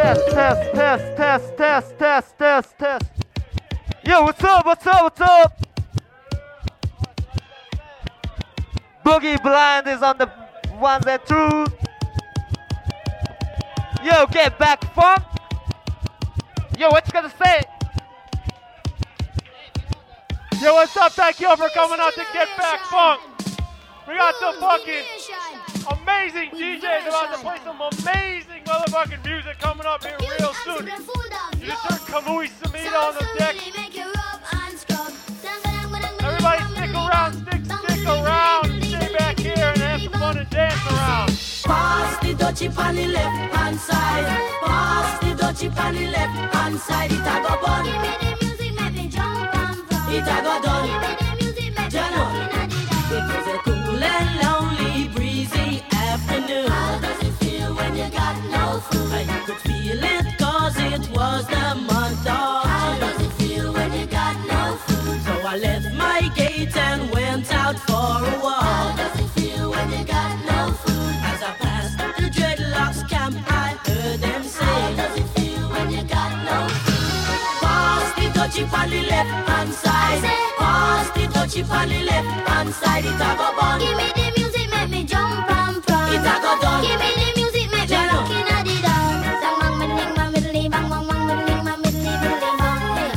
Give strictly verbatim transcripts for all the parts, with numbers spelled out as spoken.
test, test, test, test, test, test, test, test. Yo, what's up, what's up, what's up? Boogie Blind is on the ones and twos. Yo, get back funk. Yo, what you gonna say? Yo, what's up? Thank you for coming out to Get Back Funk. We got some fucking amazing D Js about to play some amazing motherfucking music coming up here real soon. You just heard Kamui Samita on the deck. Everybody stick around, stick, stick around, stay back here and have some fun and dance around. Pass the dutchie on the left hand side. Pass the dutchie on the left hand side. It a go bun. Give me the music, make me jump and run. It a go done. Give me the music, make me jump and it was a cool and lonely, breezy afternoon. How does it feel when you got no food? You could feel it cause it was the month of June. How does it feel when you got no food? So I left my gate and went out for a walk. How does it feel when you got no food? As I passed the dreadlocks camp, I heard them say, how does it feel when you got no food? Pass the dutchie on the left hand side. Pass the dutchie on the left hand side. It a go bun. Give me the music, make me jump and prance. It a go done. Give me the music, make me looking at the dance. Bang bang middling, bang middling, bang bang bang middling, bang middling, middling, bang.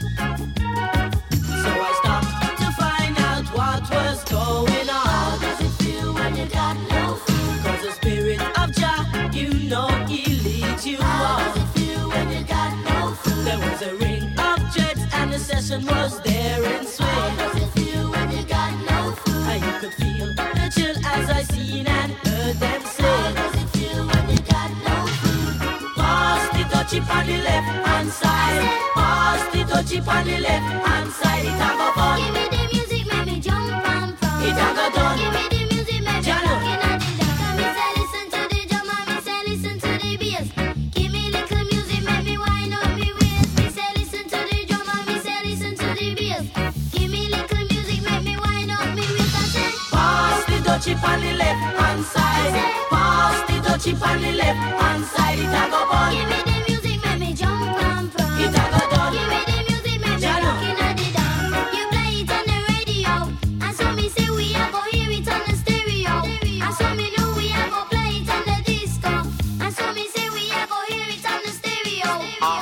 So I stopped to find out what was going on. How does it feel when you got no food? Cause the spirit of Jah, you know he leads you on. How does it feel when you got no food? There was a ring of jets and the session was there in swing. How does it feel when you got no food? And you could feel the chill as I seen and heard them say, how does it feel when you got no food? Pass the dutchie on the left hand side. Pass the dutchie on the left hand side. It a go fun. Give me the music, make me jump and prance. It a go done. Give me the music, make me looking at the dance. Me say listen to the drum and me say listen to the bass. Give me little music, make me wind up me waist. Me say listen to the drum and me say listen to the bass. Give me little music, make me wind up me waist. I say pass the dutchie on the left hand side. Pass the dutchie on the left hand side. It a go bun. Give me the music, make me jump and prance. It a go done. Give me the music, make me looking at the dance. You play it on the radio, and so me say we a go hear it on the stereo. And so me know we a go play it on the disco. And so me say we a go hear it on the stereo.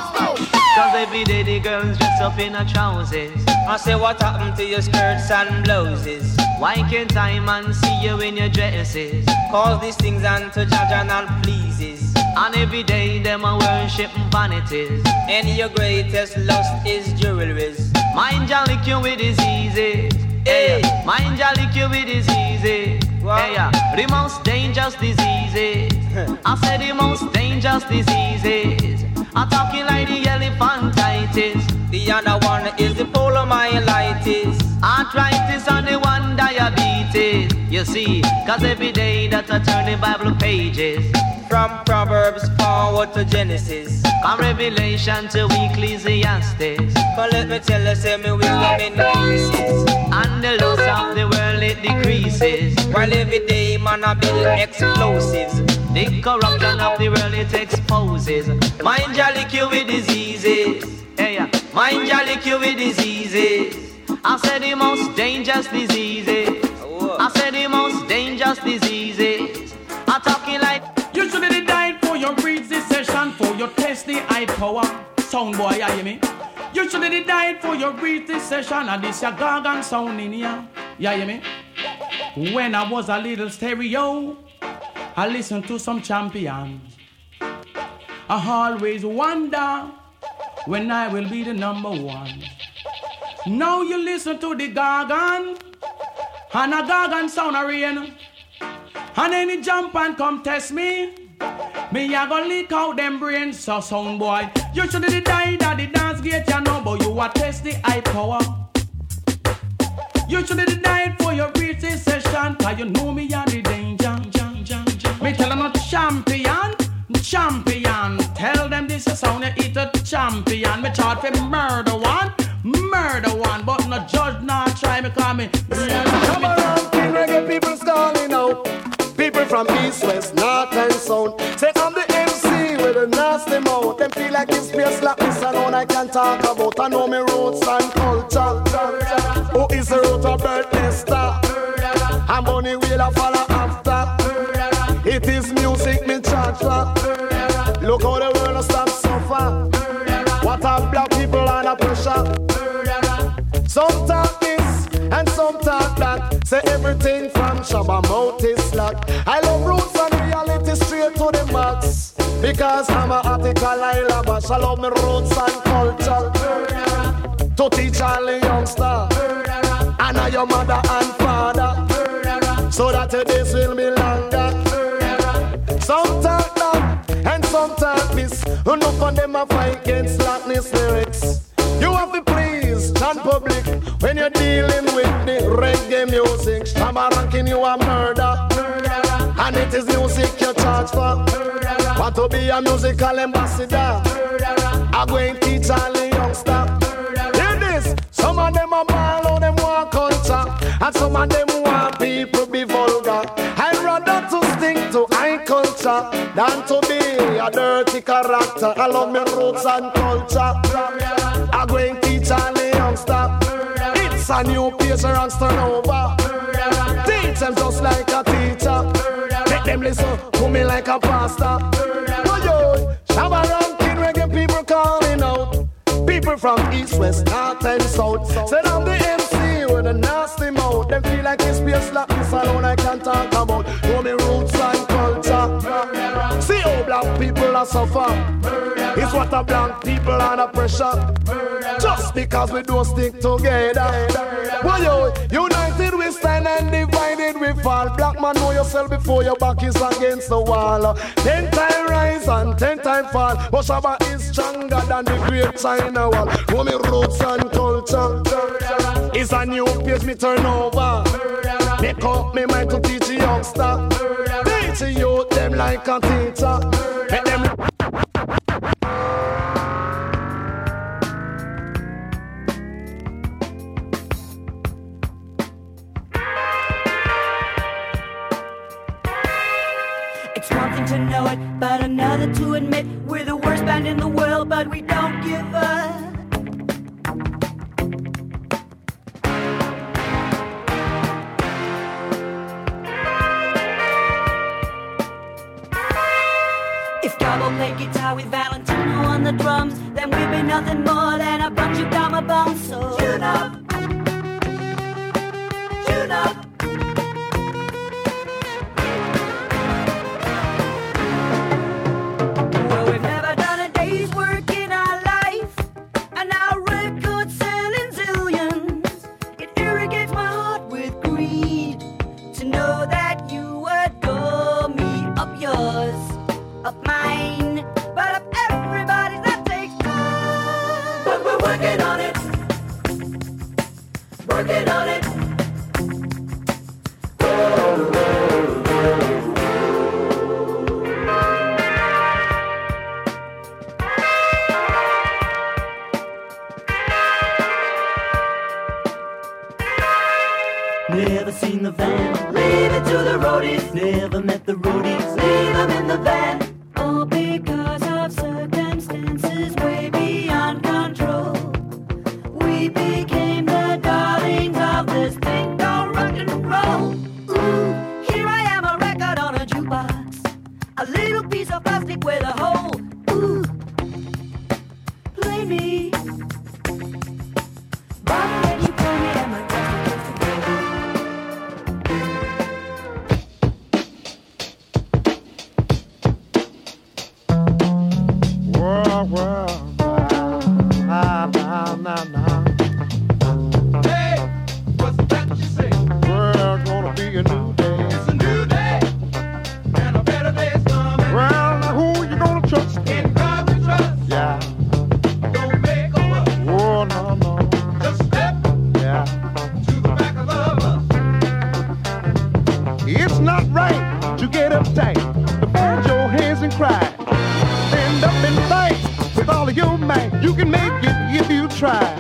Cause every day the girls dress up in her trousers. I say what happened to your skirts and blouses? Why can't I man see you in your dresses? Cause these things unto Jaja and pleases. And every day them a worship vanities. And your greatest lust is jewelries. Mind ya lick you with diseases. Hey, mind ya lick you with diseases. Hey, yeah. The most dangerous diseases. I said the most dangerous diseases. I'm talking like the elephantitis. The other one is the polomyelitis. Arthritis and the one diabetes. You see, cause every day that I turn the Bible pages, from Proverbs forward to Genesis, from Revelation to Ecclesiastes. But let me tell you, say me wisdom increases, and the loss of the world it decreases. While every day man I build explosives, the corruption of the world it exposes. Mind ya lick you with diseases. Hey, yeah. Mind ya lick you with diseases. I said the most dangerous diseases. I said the most dangerous diseases. I'm talking like you should have died for your breezy session, for your testy high power. Sound boy, you hear me? You should have died for your breezy session, and this your gargan sound in here. You hear me? When I was a little stereo, I listened to some champions. I always wonder when I will be the number one. Now you listen to the gargan, and a gargan sound a rain. And any jump and come test me, me a go leak out them brains. So sound boy, you should have died at the dance gate, you know, but you a test the high power. You should have died for your breezy session, cause you know me a the danger. Me tell them a champion, champion. Tell them this is sound you eat a champion. Me charge for murder one, murder one, but no judge not try me call me. Come around, King Reggae people's calling out. People from east, west, north and south. Say I'm the M C with a nasty mouth. mouth. Them feel like it's space like this alone I can talk about. I know me roots and culture. Who is the root of birthday star? And money will a follow after. It is music me charge for. Look how the world stop suffer. What are black people under pressure? Some talk this and some talk that. Say everything from Shabba mouth is slack. I love roots and reality straight to the max. Because I'm a article I love. I love me roots and culture. To teach all the youngster. And I your mother and father. So that the days will be longer. Some talk that and some talk this. Enough of them a fight against slackness lyrics. You have to please chant public when you're dealing with the reggae music. Shabba ranking you a murder. And it is music you charge for. Want to be a musical ambassador. I'm going to teach all the youngsters. Hear this. Some of them are ball on them want culture. And some of them want people be vulgar. I'd rather to stick to high culture than to be a dirty character. I love my roots and culture. I'm going to teach all the youngsters. It's a new place where I'm turn over. Teach them just like a teacher. Make them listen to me like a pastor. Oh yo, Shabba ranking reggae people calling out. People from east, west, north and south. Said I'm the M C with a nasty mouth. Them feel like it's space like this alone I can talk about. Know me roots and culture. See how black people are suffer. It's what a black people under pressure. Just because we don't stick together. Well, yo, united we stand and divided we fall. Black man, know yourself before your back is against the wall. Ten time rise and ten time fall. But Shabba is stronger than the great China wall. Know me roots and culture. It's a new page me turn over. Make up me mind to teach the youngster. Teach the youth them like a teacher. Make them. It's one thing to know it, but another to admit we're the worst band in the world, but we don't give up. If Gabo played guitar with Valentino on the drums, then we'd be nothing more than a bunch of Dama bones. So tune up, tune up. Well, we've never done a day's work in our life, and our record's selling zillions. It irrigates my heart with greed to know that you adore me, up yours, up mine, but up everybody's. That takes time. But we're working on it, working on it. Never seen the van, leave it to the roadies. Never met the roadies, leave them in the van. All because of circumstances way beyond control. We became the darlings of this thing called rock and roll. Ooh, here I am, a record on a jukebox, a little piece of plastic with a hole. Ooh, play me. Why can you play me at my Well, well, nah, nah, nah, nah. Hey, what's that you say? Well, gonna be a new day. It's a new day, and a better day's coming. Well, now who you gonna trust? In God we trust. Yeah. Don't make a rush. Oh, no, no. Just step Yeah. to the back of the bus. It's not right to get uptight, to fold your hands and cry. Stand up and fight with all of your might. You can make it if you try.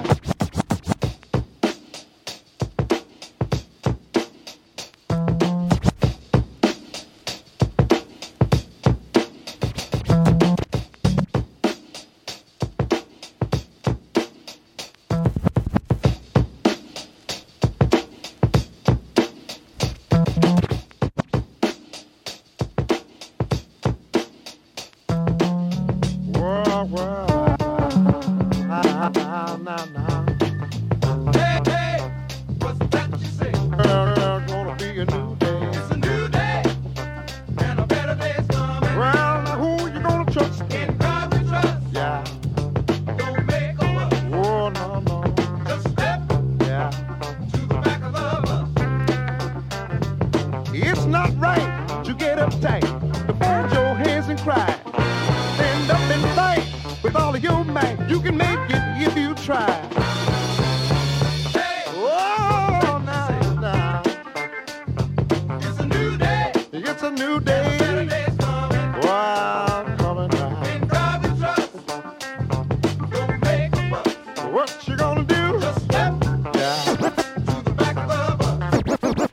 well, well, now, now, now, now. Hey, hey, what's that you say? There's gonna be a new day. It's a new day, and a better day's coming. Well, now who you gonna trust? In God we trust. Yeah. Don't make a fuss. Oh, no, no. Just step Yeah. to the back of the bus. It's not right to get uptight, to fold your hands and cry. Stand up and fight with all of your might. You can make it if you try. Hey, Oh, now, now. it's a new day, It's a new better day. day's coming. Wow, coming down. In God we trust. Don't make a fuss. What you gonna do? Just step Yeah. to the back of the bus.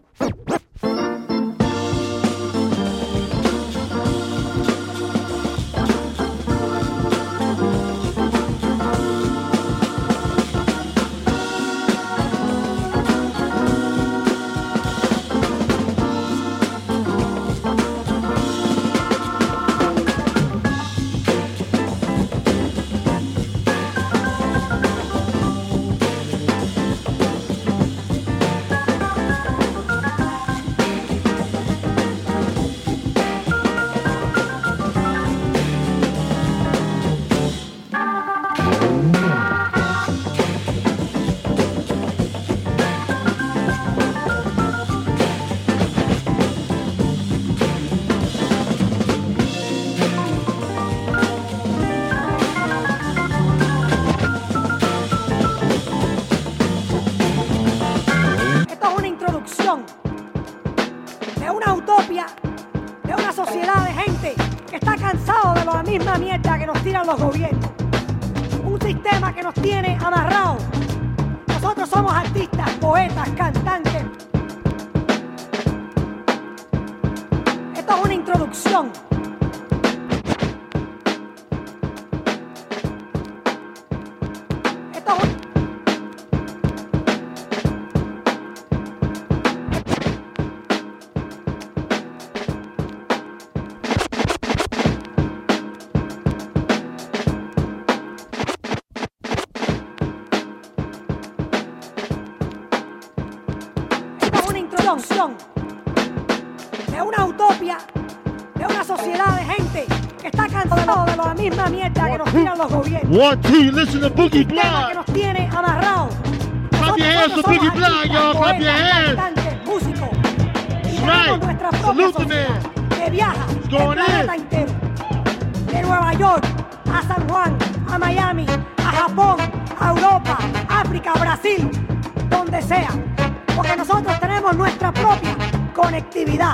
Esto es una introducción de una utopía, de una sociedad de gente que está cansado de la misma mierda que nos tiran los gobiernos. Un sistema que nos tiene amarrados. Nosotros somos artistas, poetas, cantantes. Esto es una introducción. Esto es un... Esto es una introducción de una utopía, de una sociedad de gente que está cansado de la misma mierda que nos tiran los gobiernos. One, two, listen to Boogie Un sistema que Blind. nos tiene amarrados. Clap your hands for Boogie Blind, y'all. Clap your hands. Cantantes, músicos. Y That's tenemos right. nuestra propia Salute the sociedad man. que viaja el going planeta in? entero. De Nueva York a San Juan, a Miami, a Japón, a Europa, África, Brasil, donde sea. Porque nosotros tenemos nuestra propia conectividad.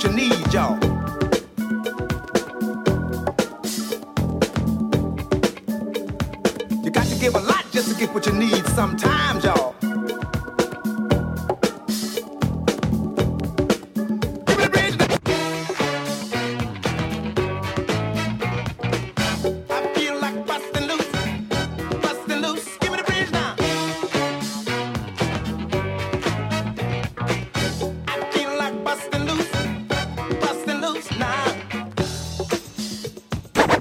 you need, y'all. You got to give a lot just to get what you need sometimes, y'all.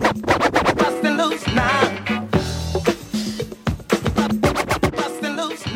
Loose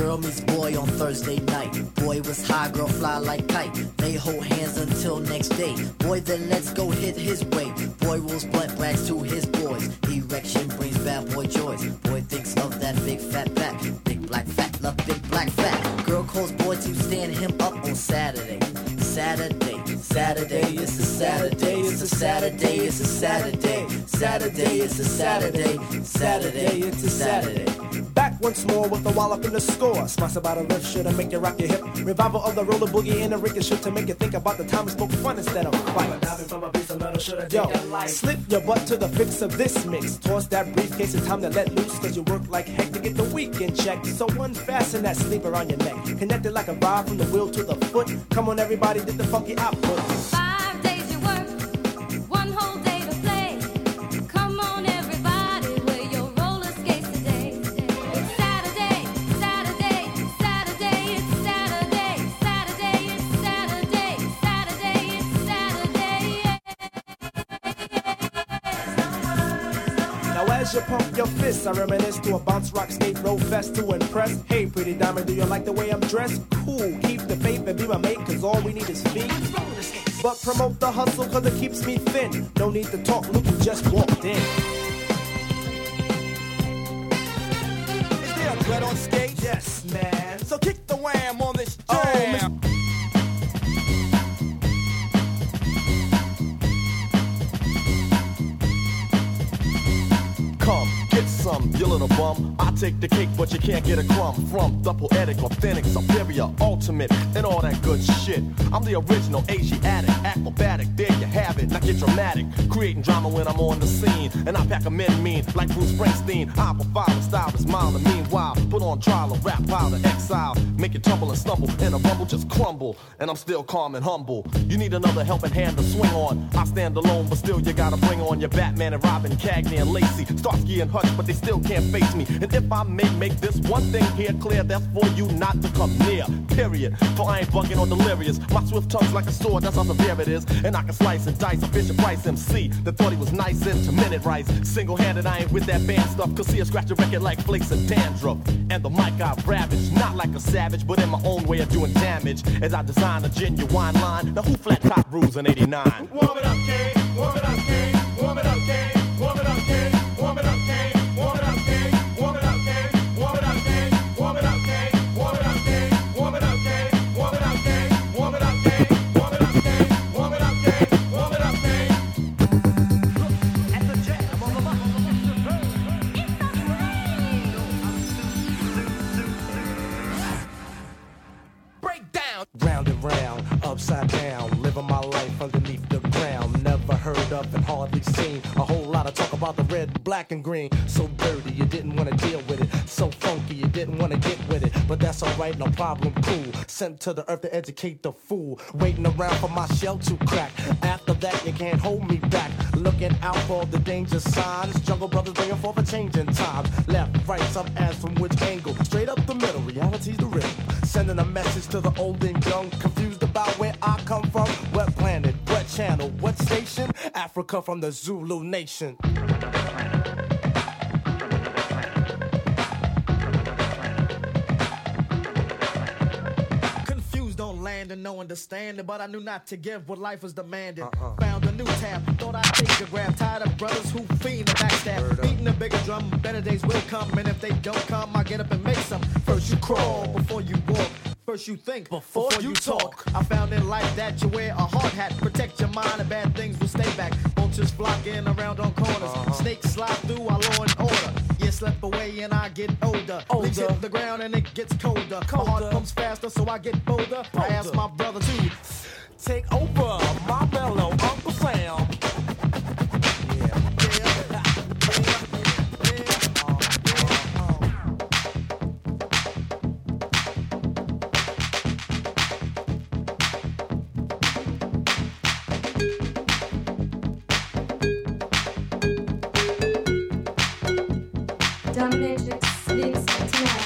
Girl meets boy on Thursday night. Boy was high, girl fly like kite. They hold hands until next day. Boy then let's go hit his way. Boy rolls blunt brags to his boys. Erection brings bad boy joys. Boy thinks of that big fat back. Big black fat, love big black fat. Girl calls boy to stand him up on Saturday. Saturday, Saturday, it's a Saturday, it's a Saturday, it's a Saturday, Saturday, it's a Saturday, Saturday, it's a Saturday. Back once more with a wallop in the score. Smash about a riff should make you rock your hip. Revival of the roller boogie and a ricochet to make you think about the time we spoke fun instead of fight. Yo, slip your butt to the fix of this mix. Toss that briefcase, it's time to let loose. Cause you work like heck to get the weekend checked. So unfasten that sleeper on your neck. Connected like a rod from the wheel to the foot. Come on everybody, did the funky output. Five days you work, one whole day to play. Come on everybody, wear your roller skates today. It's Saturday, Saturday, Saturday, it's Saturday, Saturday, it's Saturday, Saturday, it's Saturday. Now as you pump your fists, I reminisce to a bounce rock skate roll fest to impress. Hey pretty diamond, do you like the way I'm dressed? Cool, keep the faith and be my mate, cause all we need is feet. But promote the hustle cause it keeps me thin. No need to talk, look who just walked in. Is there a threat on stage? Yes, man. So kick the wham on this jam. Come, get some, you little bum. I take the cake, but you can't get a crumb from the poetic, authentic, superior, ultimate, and all that good shit. I'm the original Asiatic, acrobatic. There you have it. Now get dramatic, creating drama when I'm on the scene, and I pack 'em in mean like Bruce Springsteen. I provide a style is mild and meanwhile put on trial a rap pile of exile, make it tumble and stumble, and a rumble just crumble. And I'm still calm and humble. You need another helping hand to swing on. I stand alone, but still you gotta bring on your Batman and Robin, Cagney and Lacey, Starsky and Hutch, but they still can't face me. And if I may make this one thing here clear, that's for you not to come near, period. For I ain't bugging or delirious. My swift tongue's like a sword, that's how severe it is. And I can slice and dice a Fisher Price M C that thought he was nice into minute rice. Single-handed, I ain't with that band stuff, cause see I scratch a record like flakes of dandruff. And the mic I ravage, not like a savage, but in my own way of doing damage. As I design a genuine line, now who flat top rules in eighty-nine? Warm it up, King. Warm it up, King. Warm it up, King. Warm it up, King. Warm it up, King. Warm it up, King. Warm it up, King. Warm it up, King. Warm it up, King. Warm it up, King. Warm it up, King. Warm it up, King. Warm it up, King. Warm it up, King. Warm it up, King. Warm it up, King. At the jam on the Break down. Round and round, upside down, living my life underneath the ground. Never heard of and hardly seen a whole lot of talk about the red, black, and green. So dirty, you didn't want to deal with it. So funky, you didn't want to get with it. But that's alright, no problem, cool. Sent to the earth to educate the fool. Waiting around for my shell to crack. After that, you can't hold me back. Looking out for the danger signs. Jungle Brothers bringing forth a change in times. Left, right, some ass from which angle? Straight up the middle, reality's the rhythm. Sending a message to the old and young. Confused about where I come from. What planet, what channel, what station? Africa from the Zulu nation. Confused on land and no understanding, but I knew not to give what life was demanding. Uh-uh. Found a new tab, thought I'd take a grab. Tired of brothers who fiend the backstab. Beating a bigger drum, better days will come. And if they don't come, I get up and make some. First you crawl before you walk. First you think before, before you, you talk. talk. I found in life that you wear a hard hat. Protect your mind and bad things will stay back. Vultures flocking around on corners. Uh-huh. Snakes slide through our law and order. You slip away and I get older. older. Leaves hit the ground and it gets colder. colder. My heart pumps faster so I get bolder. bolder. I ask my brother to take over my mellow Uncle Sam. Dominatrix sleeps tonight.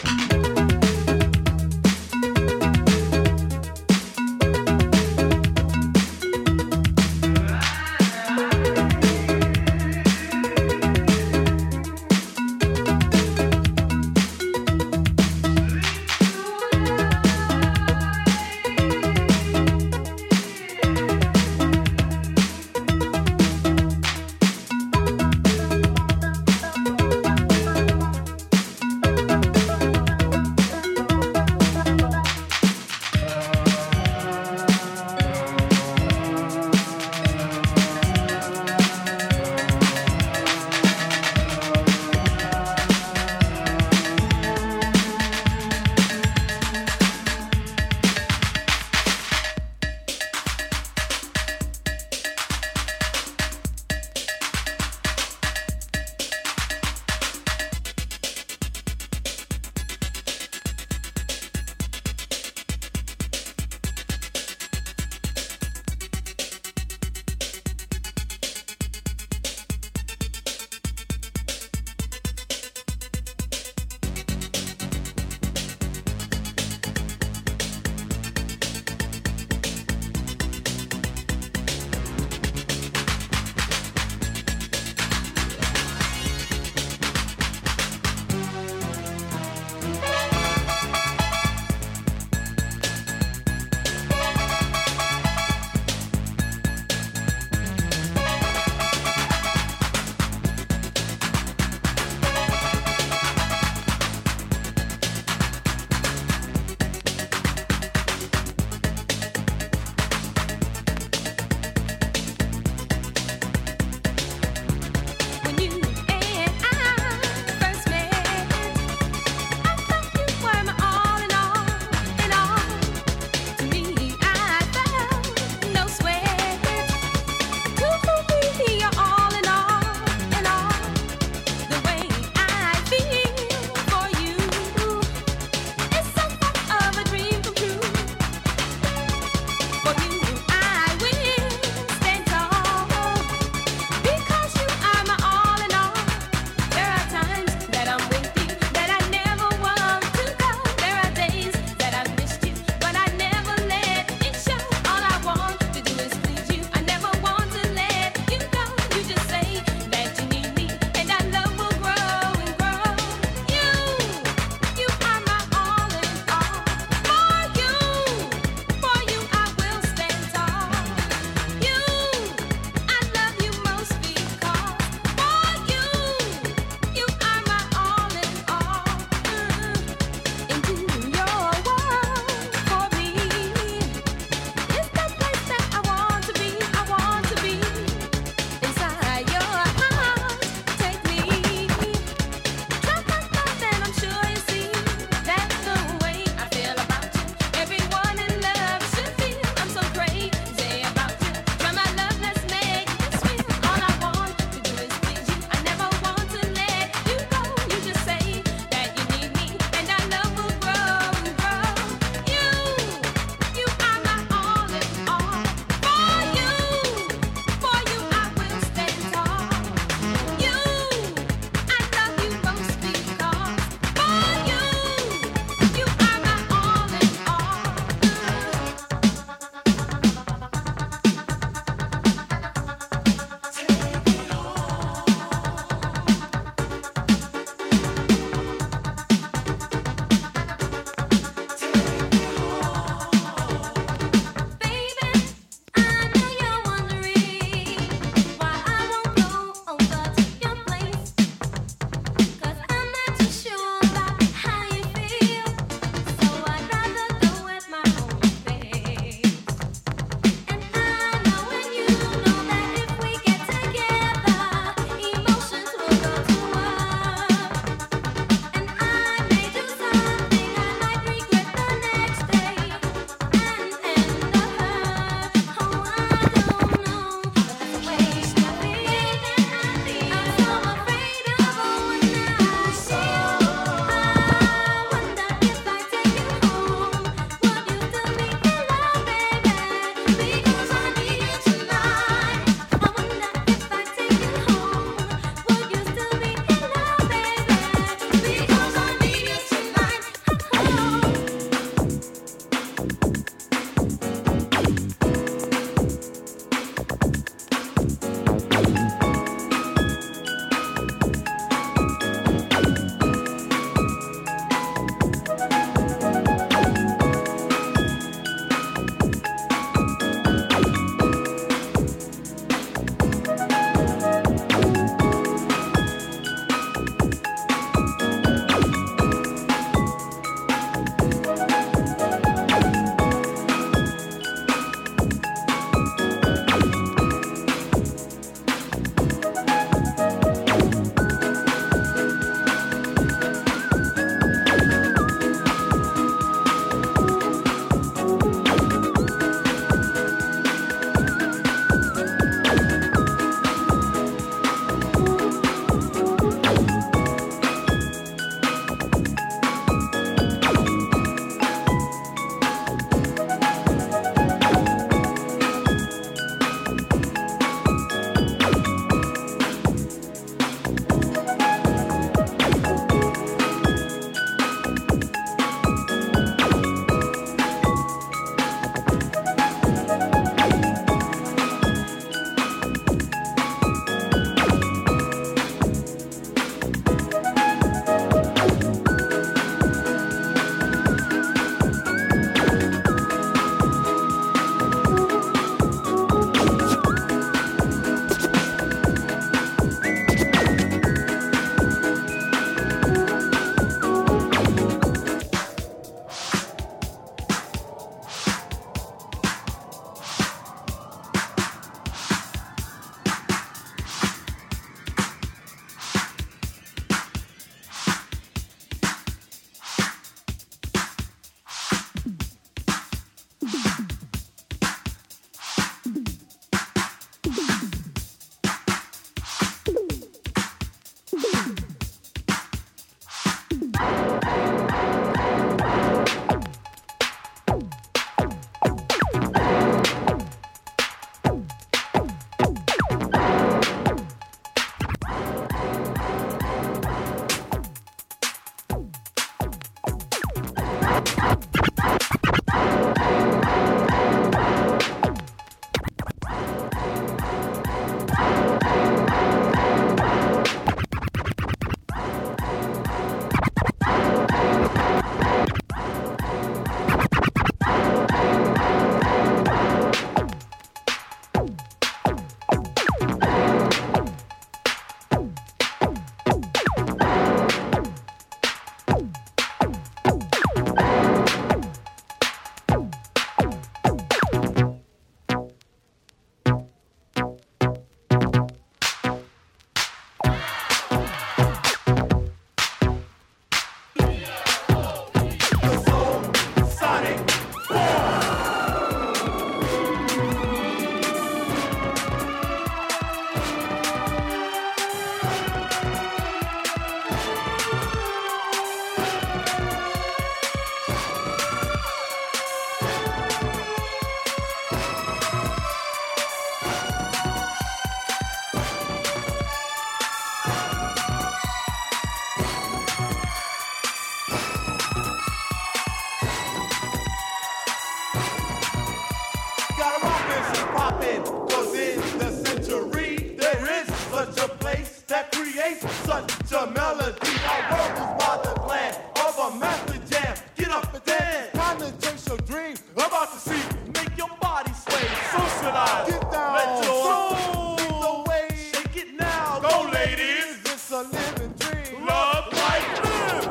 such a melody. Our world is by the plan of a master jam. Get up and dance. Time to chase your dream. About to see. Make your body sway. Socialize. Get down. Let your soul lead the way. Shake it now. Go, ladies. It's a living dream. Love, life, live.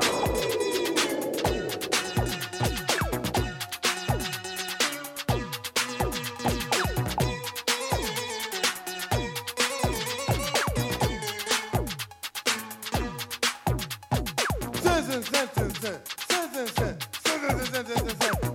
Citizen, citizen, citizen, citizen, citizen, citizen, citizen.